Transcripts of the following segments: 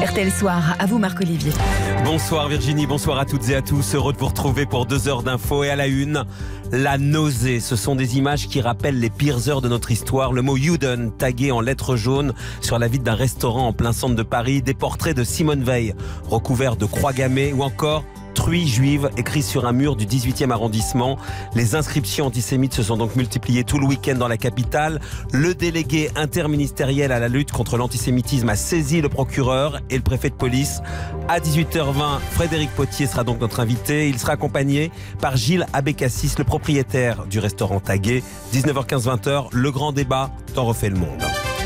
RTL Soir, à vous Marc-Olivier. Bonsoir Virginie, bonsoir à toutes et à tous. Heureux de vous retrouver pour 2 heures d'infos. Et à la une, la nausée. Ce sont des images qui rappellent les pires heures de notre histoire. Le mot Juden tagué en lettres jaunes sur la vitre d'un restaurant en plein centre de Paris. Des portraits de Simone Veil recouverts de croix gammées ou encore truie juive écrit sur un mur du 18e arrondissement. Les inscriptions antisémites se sont donc multipliées tout le week-end dans la capitale. Le délégué interministériel à la lutte contre l'antisémitisme a saisi le procureur et le préfet de police. À 18h20, Frédéric Potier sera donc notre invité. Il sera accompagné par Gilles Abécassis, le propriétaire du restaurant tagué. 19h15, 20h, le grand débat t'en refait le monde.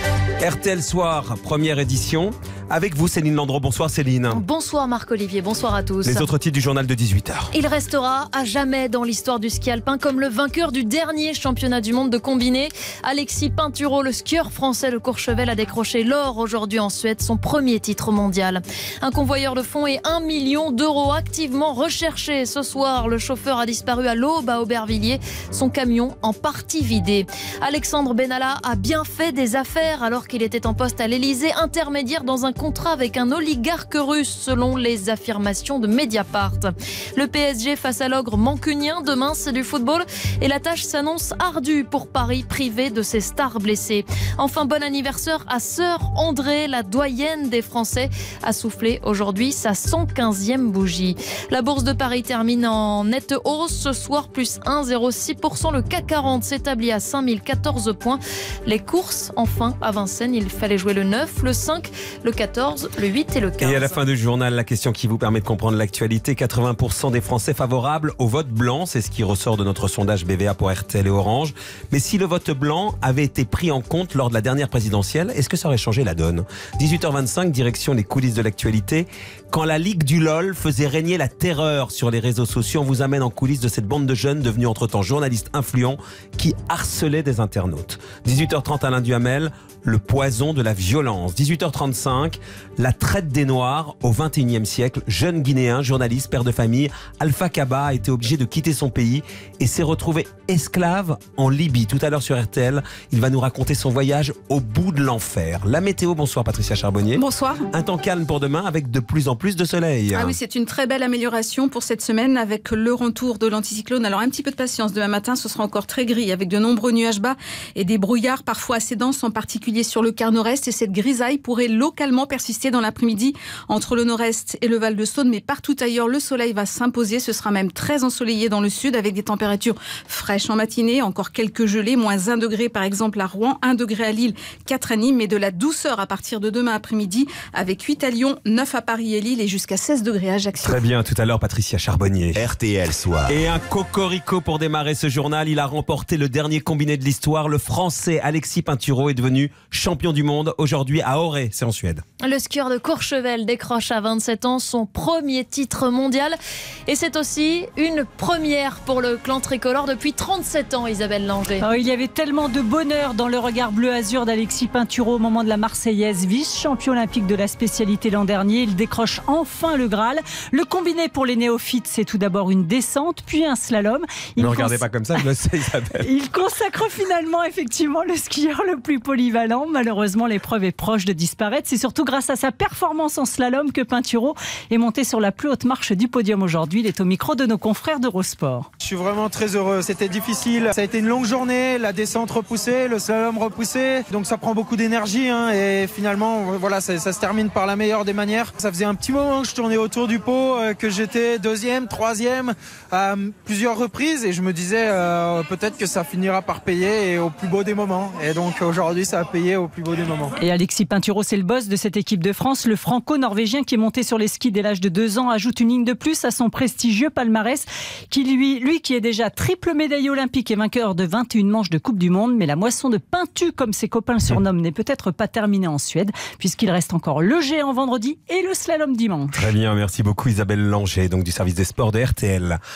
RTL Soir, première édition. Avec vous Céline Landreau. Bonsoir Céline. Bonsoir Marc-Olivier, bonsoir à tous. Les autres titres du journal de 18h. Il restera à jamais dans l'histoire du ski alpin comme le vainqueur du dernier championnat du monde de combiné. Alexis Pinturault, le skieur français de Courchevel, a décroché l'or aujourd'hui en Suède, son premier titre mondial. Un convoyeur de fonds et 1 million d'euros activement recherchés. Ce soir, le chauffeur a disparu à l'aube à Aubervilliers, son camion en partie vidé. Alexandre Benalla a bien fait des affaires alors qu'il était en poste à l'Elysée, intermédiaire dans un contrat avec un oligarque russe selon les affirmations de Mediapart. Le PSG face à l'ogre mancunien, demain c'est du football et la tâche s'annonce ardue pour Paris, privé de ses stars blessées. Enfin, bon anniversaire à sœur André, la doyenne des Français, a soufflé aujourd'hui sa 115e bougie. La bourse de Paris termine en nette hausse ce soir, plus 1,06%. Le CAC 40 s'établit à 5014 points. Les courses, enfin, à Vincennes, il fallait jouer le 9, le 5, le 14, le 8 et le 15. Et à la fin du journal, la question qui vous permet de comprendre l'actualité. 80% des Français favorables au vote blanc. C'est ce qui ressort de notre sondage BVA pour RTL et Orange. Mais si le vote blanc avait été pris en compte lors de la dernière présidentielle, est-ce que ça aurait changé la donne ? 18h25, direction les coulisses de l'actualité. Quand la Ligue du LOL faisait régner la terreur sur les réseaux sociaux, on vous amène en coulisses de cette bande de jeunes devenus entre-temps journalistes influents qui harcelaient des internautes. 18h30, Alain Duhamel, le poison de la violence. 18h35, la traite des Noirs au XXIe siècle. Jeune Guinéen, journaliste, père de famille, Alpha Kaba a été obligé de quitter son pays et s'est retrouvé esclave en Libye. Tout à l'heure sur RTL, il va nous raconter son voyage au bout de l'enfer. La météo, bonsoir Patricia Charbonnier. Bonsoir. Un temps calme pour demain avec de plus en plus de soleil. Ah oui, c'est une très belle amélioration pour cette semaine avec le retour de l'anticyclone. Alors un petit peu de patience, demain matin ce sera encore très gris avec de nombreux nuages bas et des brouillards parfois assez denses, en particulier sur le quart nord-est, et cette grisaille pourrait localement persister dans l'après-midi entre le nord-est et le Val-de-Saône, mais partout ailleurs le soleil va s'imposer. Ce sera même très ensoleillé dans le sud avec des températures fraîches en matinée, encore quelques gelées, moins 1 degré par exemple à Rouen, 1 degré à Lille, 4 à Nîmes, mais de la douceur à partir de demain après-midi avec 8 à Lyon, 9 à Paris et Lille et jusqu'à 16 degrés à Ajaccio. Très bien, tout à l'heure Patricia Charbonnier. RTL Soir. Et un cocorico pour démarrer ce journal. Il a remporté le dernier combiné de l'histoire. Le Français Alexis Pinturault est devenu champion du monde aujourd'hui à Åre, c'est en Suède. Le skieur de Courchevel décroche à 27 ans son premier titre mondial. Et c'est aussi une première pour le clan tricolore depuis 37 ans, Isabelle Langer. Oh, il y avait tellement de bonheur dans le regard bleu-azur d'Alexis Pinturault au moment de la Marseillaise, vice-champion olympique de la spécialité l'an dernier. Il décroche enfin le Graal. Le combiné pour les néophytes, c'est tout d'abord une descente, puis un slalom. Ne regardez pas comme ça, je le sais Isabelle. Il consacre finalement effectivement le skieur le plus polyvalent. Malheureusement, l'épreuve est proche de disparaître. C'est surtout grâce à sa performance en slalom que Pinturault est monté sur la plus haute marche du podium aujourd'hui. Il est au micro de nos confrères d'Eurosport. Je suis vraiment très heureux. C'était difficile. Ça a été une longue journée. La descente repoussée, le slalom repoussé. Donc ça prend beaucoup d'énergie. Et finalement, voilà, ça se termine par la meilleure des manières. Ça faisait un petit moment que je tournais autour du pot, que j'étais deuxième, troisième à plusieurs reprises. Et je me disais peut-être que ça finira par payer et au plus beau des moments. Et donc aujourd'hui, ça a payé au plus beau des moments. Et Alexis Pinturault, c'est le boss de cette équipe de France. Le franco-norvégien qui est monté sur les skis dès l'âge de 2 ans ajoute une ligne de plus à son prestigieux palmarès qui lui qui est déjà triple médaillé olympique et vainqueur de 21 manches de Coupe du Monde. Mais la moisson de Pintu, comme ses copains le surnomment, n'est peut-être pas terminée en Suède puisqu'il reste encore le géant vendredi et le slalom dimanche. Très bien, merci beaucoup Isabelle Langer, donc du service des sports de RTL.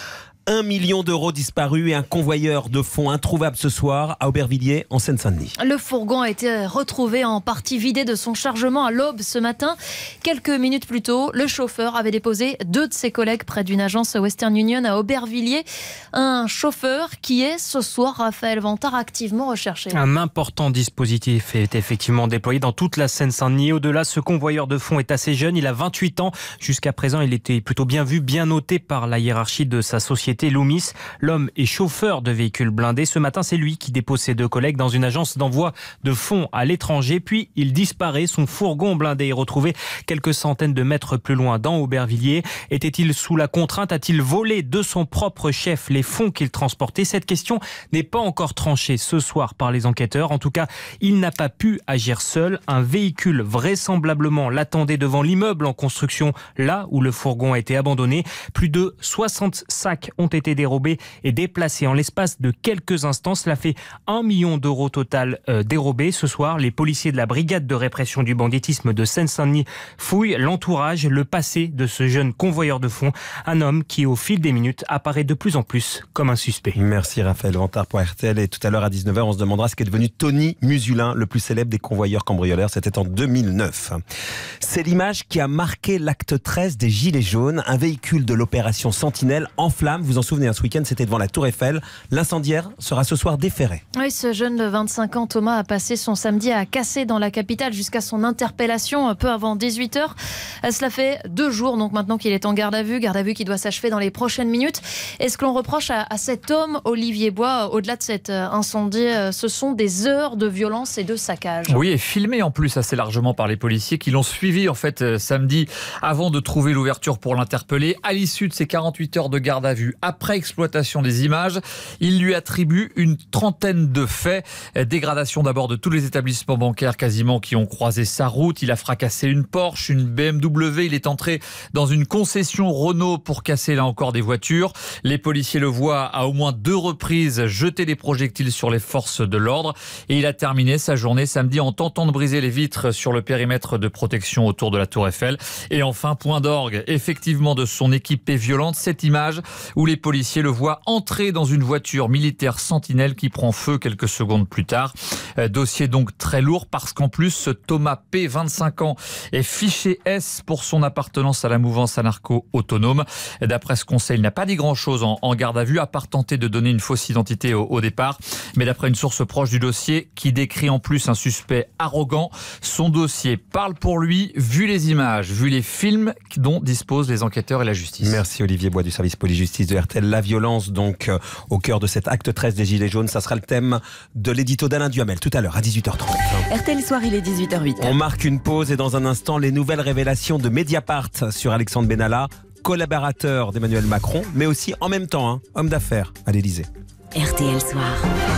1 million d'euros disparus et un convoyeur de fonds introuvable ce soir à Aubervilliers, en Seine-Saint-Denis. Le fourgon a été retrouvé en partie vidé de son chargement à l'aube ce matin. Quelques minutes plus tôt, le chauffeur avait déposé 2 de ses collègues près d'une agence Western Union à Aubervilliers. Un chauffeur qui est ce soir, Raphaël Vantard, activement recherché. Un important dispositif est effectivement déployé dans toute la Seine-Saint-Denis. Au-delà, ce convoyeur de fonds est assez jeune. Il a 28 ans. Jusqu'à présent, il était plutôt bien vu, bien noté par la hiérarchie de sa société Loomis. L'homme est chauffeur de véhicules blindés. Ce matin, c'est lui qui dépose ses 2 collègues dans une agence d'envoi de fonds à l'étranger. Puis, il disparaît. Son fourgon blindé est retrouvé quelques centaines de mètres plus loin dans Aubervilliers. Était-il sous la contrainte? A-t-il volé de son propre chef les fonds qu'il transportait? Cette question n'est pas encore tranchée ce soir par les enquêteurs. En tout cas, il n'a pas pu agir seul. Un véhicule vraisemblablement l'attendait devant l'immeuble en construction, là où le fourgon a été abandonné. Plus de 60 sacs ont été dérobés et déplacés en l'espace de quelques instants. Cela fait 1 million d'euros total dérobés. Ce soir, les policiers de la brigade de répression du banditisme de Seine-Saint-Denis fouillent l'entourage, le passé de ce jeune convoyeur de fonds. Un homme qui, au fil des minutes, apparaît de plus en plus comme un suspect. Merci Raphaël Vantard pour RTL. Et tout à l'heure à 19h, on se demandera ce qu'est devenu Tony Musulin, le plus célèbre des convoyeurs cambrioleurs. C'était en 2009. C'est l'image qui a marqué l'acte 13 des Gilets jaunes. Un véhicule de l'opération Sentinelle en flammes. Vous vous en souvenez, ce week-end, c'était devant la Tour Eiffel. L'incendiaire sera ce soir déféré. Oui, ce jeune de 25 ans, Thomas, a passé son samedi à casser dans la capitale jusqu'à son interpellation un peu avant 18h. Cela fait 2 jours donc maintenant qu'il est en garde à vue qui doit s'achever dans les prochaines minutes. Et ce que l'on reproche à cet homme, Olivier Bois, au-delà de cet incendie, ce sont des heures de violence et de saccage. Oui, et filmé en plus assez largement par les policiers qui l'ont suivi en fait samedi avant de trouver l'ouverture pour l'interpeller. À l'issue de ces 48 heures de garde à vue, après exploitation des images, il lui attribue une trentaine de faits. Dégradation d'abord de tous les établissements bancaires quasiment qui ont croisé sa route. Il a fracassé une Porsche, une BMW. Il est entré dans une concession Renault pour casser là encore des voitures. Les policiers le voient à au moins 2 reprises jeter des projectiles sur les forces de l'ordre. Et il a terminé sa journée samedi en tentant de briser les vitres sur le périmètre de protection autour de la Tour Eiffel. Et enfin, point d'orgue, effectivement, de son équipée violente, cette image où les policiers le voient entrer dans une voiture militaire Sentinelle qui prend feu quelques secondes plus tard. Dossier donc très lourd parce qu'en plus, ce Thomas P, 25 ans, est fiché S pour son appartenance à la mouvance anarcho-autonome. D'après ce conseil, il n'a pas dit grand-chose en garde à vue, à part tenter de donner une fausse identité au départ. Mais d'après une source proche du dossier, qui décrit en plus un suspect arrogant, son dossier parle pour lui, vu les images, vu les films dont disposent les enquêteurs et la justice. Merci Olivier Bois du service police-justice de RTL. La violence donc au cœur de cet acte 13 des Gilets jaunes, ça sera le thème de l'édito d'Alain Duhamel tout à l'heure à 18h30. RTL Soir, il est 18h08. On marque une pause et dans un instant, les nouvelles révélations de Mediapart sur Alexandre Benalla, collaborateur d'Emmanuel Macron, mais aussi en même temps, homme d'affaires à l'Élysée. RTL Soir.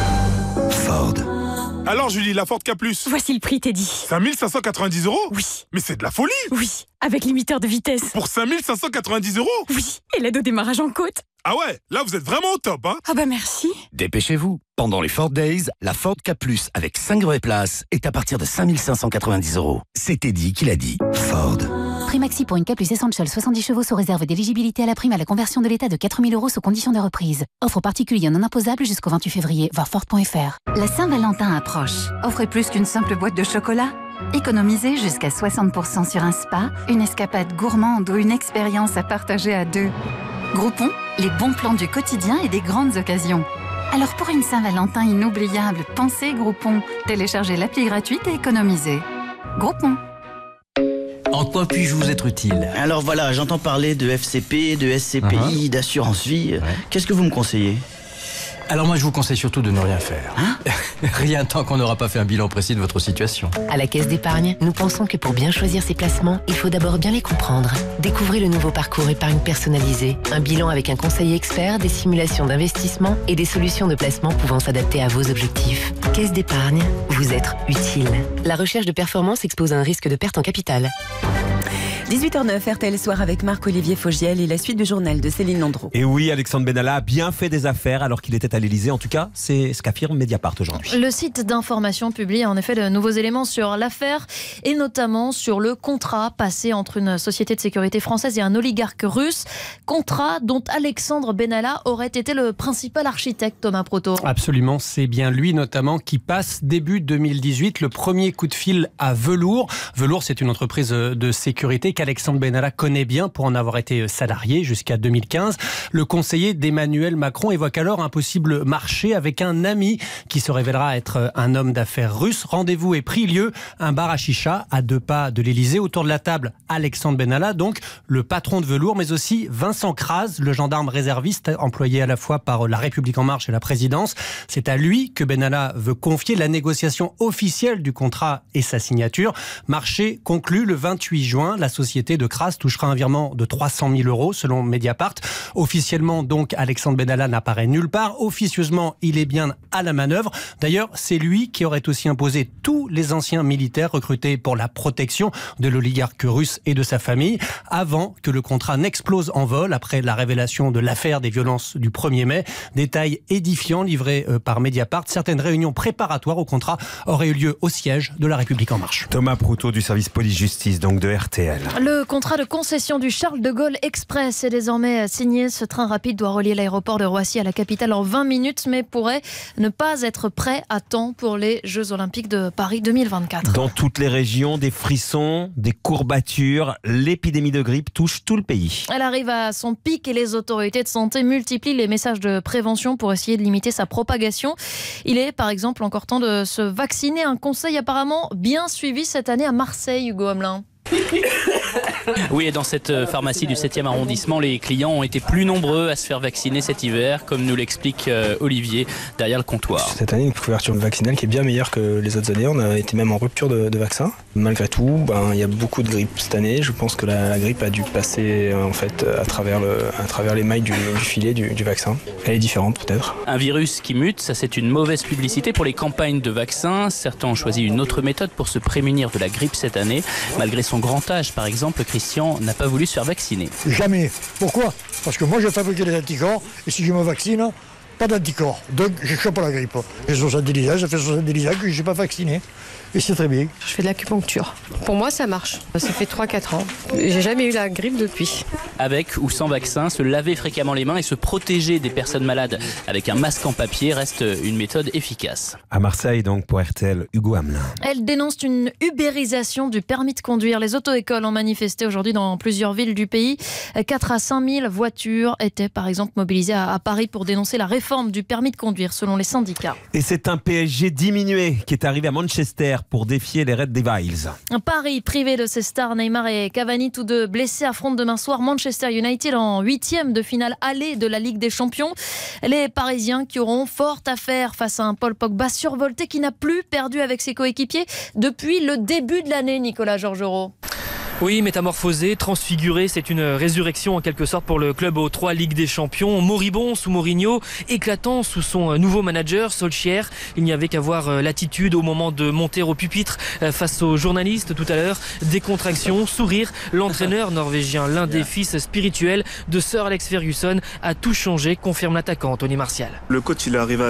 Ford. Alors Julie, la Ford K+. Voici le prix, Teddy. 5590 €? Oui. Mais c'est de la folie! Oui, avec limiteur de vitesse. Pour 5590 €? Oui, et l'aide au démarrage en côte. Ah ouais, là vous êtes vraiment au top, hein? Ah bah merci. Dépêchez-vous. Pendant les Ford Days, la Ford K+, avec 5 places, est à partir de 5590 €. C'est Teddy qui l'a dit. Ford. Prix maxi pour une K+ Essential 70 chevaux sous réserve d'éligibilité à la prime à la conversion de l'État de 4 000 € sous condition de reprise. Offre particulière non imposable jusqu'au 28 février, voir Ford.fr. La Saint-Valentin approche. Offrez plus qu'une simple boîte de chocolat. Économisez jusqu'à 60% sur un spa, une escapade gourmande ou une expérience à partager à 2. Groupon, les bons plans du quotidien et des grandes occasions. Alors pour une Saint-Valentin inoubliable, pensez Groupon. Téléchargez l'appli gratuite et économisez. Groupon. En quoi puis-je vous être utile? Alors voilà, j'entends parler de FCP, de SCPI, d'assurance vie. Ouais. Qu'est-ce que vous me conseillez? Alors moi je vous conseille surtout de ne rien faire. Rien tant qu'on n'aura pas fait un bilan précis de votre situation. À la Caisse d'épargne, nous pensons que pour bien choisir ses placements, il faut d'abord bien les comprendre. Découvrez le nouveau parcours épargne personnalisé, un bilan avec un conseiller expert, des simulations d'investissement et des solutions de placement pouvant s'adapter à vos objectifs. Caisse d'épargne, vous être utile. La recherche de performance expose à un risque de perte en capital. 18h09, RTL Soir avec Marc-Olivier Fogiel et la suite du journal de Céline Landreau. Et oui, Alexandre Benalla a bien fait des affaires alors qu'il était à l'Elysée. En tout cas, c'est ce qu'affirme Mediapart aujourd'hui. Le site d'information publie en effet de nouveaux éléments sur l'affaire et notamment sur le contrat passé entre une société de sécurité française et un oligarque russe. Contrat dont Alexandre Benalla aurait été le principal architecte, Thomas Proto. Absolument, c'est bien lui notamment qui passe début 2018 le premier coup de fil à Velours. Velours, c'est une entreprise de sécurité qu'Alexandre Benalla connaît bien pour en avoir été salarié jusqu'à 2015. Le conseiller d'Emmanuel Macron évoque alors un possible marché avec un ami qui se révélera être un homme d'affaires russe. Rendez-vous est pris lieu, un bar à chicha à 2 pas de l'Elysée. Autour de la table, Alexandre Benalla, donc le patron de Velours, mais aussi Vincent Kras, le gendarme réserviste employé à la fois par La République En Marche et la présidence. C'est à lui que Benalla veut confier la négociation officielle du contrat et sa signature. Marché conclu le 28 juin. La société de Kras touchera un virement de 300 000 € selon Mediapart. Officiellement, donc, Alexandre Benalla n'apparaît nulle part. Officieusement, il est bien à la manœuvre. D'ailleurs, c'est lui qui aurait aussi imposé tous les anciens militaires recrutés pour la protection de l'oligarque russe et de sa famille, avant que le contrat n'explose en vol après la révélation de l'affaire des violences du 1er mai. Détail édifiant livré par Mediapart. Certaines réunions préparatoires au contrat auraient eu lieu au siège de La République En Marche. Thomas Proutot du service police-justice, donc de RTL. Le contrat de concession du Charles de Gaulle Express est désormais signé. Ce train rapide doit relier l'aéroport de Roissy à la capitale en 20 minutes, mais pourrait ne pas être prêt à temps pour les Jeux Olympiques de Paris 2024. Dans toutes les régions, des frissons, des courbatures, l'épidémie de grippe touche tout le pays. Elle arrive à son pic et les autorités de santé multiplient les messages de prévention pour essayer de limiter sa propagation. Il est par exemple encore temps de se vacciner, un conseil apparemment bien suivi cette année à Marseille, Hugo Hamelin. Oui, et dans cette pharmacie du 7e arrondissement, les clients ont été plus nombreux à se faire vacciner cet hiver, comme nous l'explique Olivier derrière le comptoir. Cette année, une couverture vaccinale qui est bien meilleure que les autres années. On a été même en rupture de vaccin. Malgré tout, il y a beaucoup de grippe cette année. Je pense que la grippe a dû passer en fait à travers les mailles du filet du vaccin. Elle est différente peut-être. Un virus qui mute, ça c'est une mauvaise publicité pour les campagnes de vaccins. Certains ont choisi une autre méthode pour se prémunir de la grippe cette année. Malgré son grand âge, par exemple, Christian n'a pas voulu se faire vacciner. Jamais. Pourquoi ? Parce que moi, j'ai fabriqué des anticorps, et si je me vaccine, pas d'anticorps. Donc, je ne chope pas la grippe. J'ai 70 ans, ça fait 70 ans que je ne suis pas vacciné. Et c'est très bien. Je fais de l'acupuncture. Pour moi, ça marche. Ça fait 3-4 ans. J'ai jamais eu la grippe depuis. Avec ou sans vaccin, se laver fréquemment les mains et se protéger des personnes malades avec un masque en papier reste une méthode efficace. À Marseille, donc, pour RTL, Hugo Hamelin. Elle dénonce une ubérisation du permis de conduire. Les auto-écoles ont manifesté aujourd'hui dans plusieurs villes du pays. 4 à 5 000 voitures étaient par exemple mobilisées à Paris pour dénoncer la réforme du permis de conduire selon les syndicats. Et c'est un PSG diminué qui est arrivé à Manchester pour défier les Red Devils. Paris, privé de ses stars Neymar et Cavani, tous deux blessés, affrontent demain soir Manchester United en 8e de finale aller de la Ligue des Champions. Les Parisiens qui auront fort à faire face à un Paul Pogba survolté qui n'a plus perdu avec ses coéquipiers depuis le début de l'année, Nicolas Georgerot. Oui, métamorphosé, transfiguré, c'est une résurrection en quelque sorte pour le club aux 3 Ligues des Champions. Moribond sous Mourinho, éclatant sous son nouveau manager, Solskjaer. Il n'y avait qu'à voir l'attitude au moment de monter au pupitre face aux journalistes tout à l'heure. Décontraction, sourire. L'entraîneur norvégien, l'un des fils spirituels de Sir Alex Ferguson, a tout changé, confirme l'attaquant Tony Martial. Le coach, il est arrivé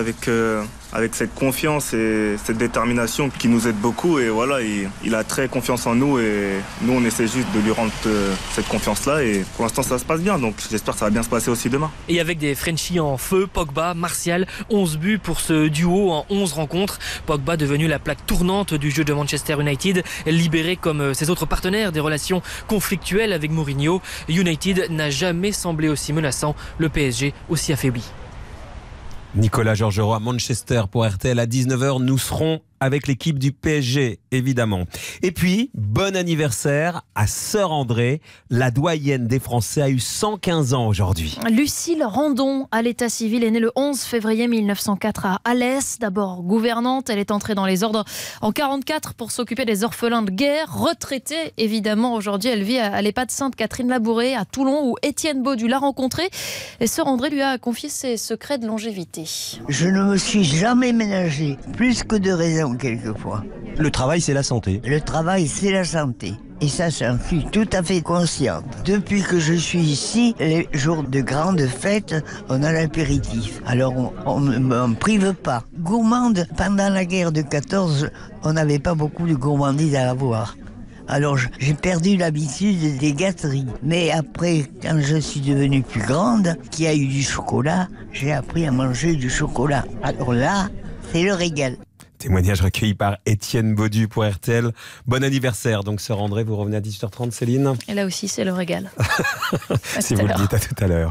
avec cette confiance et cette détermination qui nous aide beaucoup. Et voilà, il a très confiance en nous et nous, on essaie juste de lui rendre cette confiance-là et pour l'instant ça se passe bien, donc j'espère que ça va bien se passer aussi demain. Et avec des Frenchies en feu, Pogba, Martial, 11 buts pour ce duo en 11 rencontres. Pogba devenu la plaque tournante du jeu de Manchester United, libéré comme ses autres partenaires des relations conflictuelles avec Mourinho. United n'a jamais semblé aussi menaçant, le PSG aussi affaibli. Nicolas Georgerot à Manchester pour RTL à 19h. Nous serons avec l'équipe du PSG, évidemment. Et puis, bon anniversaire à Sœur André. La doyenne des Français a eu 115 ans aujourd'hui. Lucille Randon, à l'état civil, est née le 11 février 1904 à Alès. D'abord gouvernante, elle est entrée dans les ordres en 1944 pour s'occuper des orphelins de guerre. Retraitée, évidemment, aujourd'hui, elle vit à l'EHPAD Sainte-Catherine-Labouré à Toulon, où Étienne Baudu l'a rencontrée. Et Sœur André lui a confié ses secrets de longévité. Je ne me suis jamais ménagée, plus que de raison quelquefois. Le travail, c'est la santé. Le travail, c'est la santé. Et ça, j'en suis tout à fait consciente. Depuis que je suis ici, les jours de grandes fêtes, on a l'apéritif. Alors, on ne m'en prive pas. Gourmande, pendant la guerre de 14, on n'avait pas beaucoup de gourmandises à avoir. Alors, j'ai perdu l'habitude des gâteries. Mais après, quand je suis devenue plus grande, qu'il y a eu du chocolat, j'ai appris à manger du chocolat. Alors là, c'est le régal. Témoignage recueilli par Étienne Baudu pour RTL. Bon anniversaire, donc Sœur André, vous revenez à 18h30, Céline. Et là aussi, c'est le régal. Si vous le dites, à tout à l'heure.